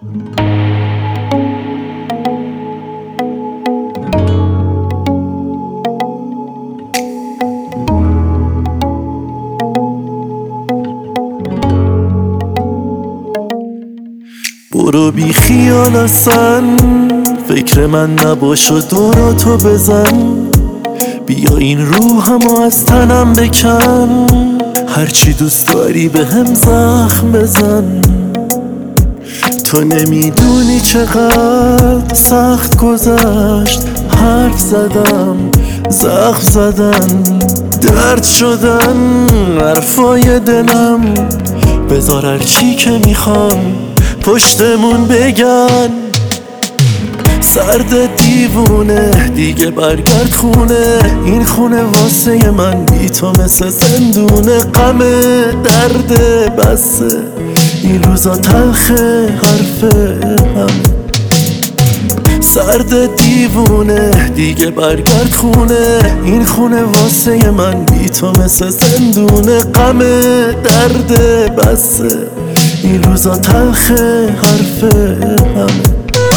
برو بی خیال اصلا فکر من نباش و دوراتو بزن، بیا این روحمو از تنم بکن، هرچی دوست داری به هم زخم بزن. تو نمیدونی چقدر سخت گذشت، حرف زدم زخم زدن درد شدن حرفای دلم، بذار هرچی که میخوام پشتمون بگن. سرد دیوونه دیگه برگرد خونه، این خونه واسه من بی تو مثل زندونه. غم درد بسه این روزا تلخه حرف هم. سرد دیوونه دیگه برگرد خونه، این خونه واسه من بی تو مثل زندونه. غم درد بسه این روزا تلخه حرف هم.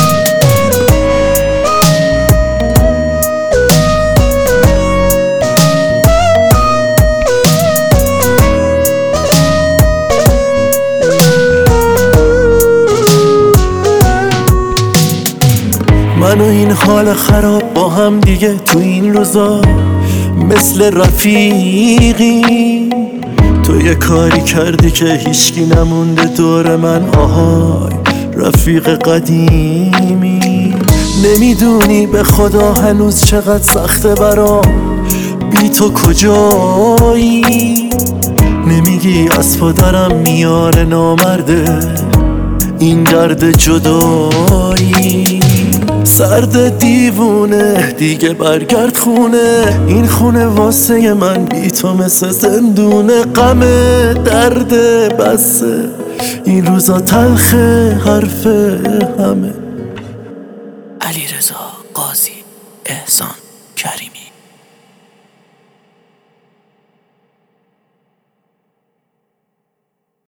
من و این حال خراب با هم دیگه تو این روزا مثل رفیقی. تو یه کاری کردی که هیچکی نمونده دور من، آهای رفیق قدیمی. نمیدونی به خدا هنوز چقدر سخته برام بی تو کجایی. نمیگی از پدرم میاره نامرده این درد جدایی. سرد دیوونه دیگه برگرد خونه، این خونه واسه من بی تو مثل زندونه. غم درد بسه این روزا تلخه حرف همه. علیرضا قاضی، احسان کریمی.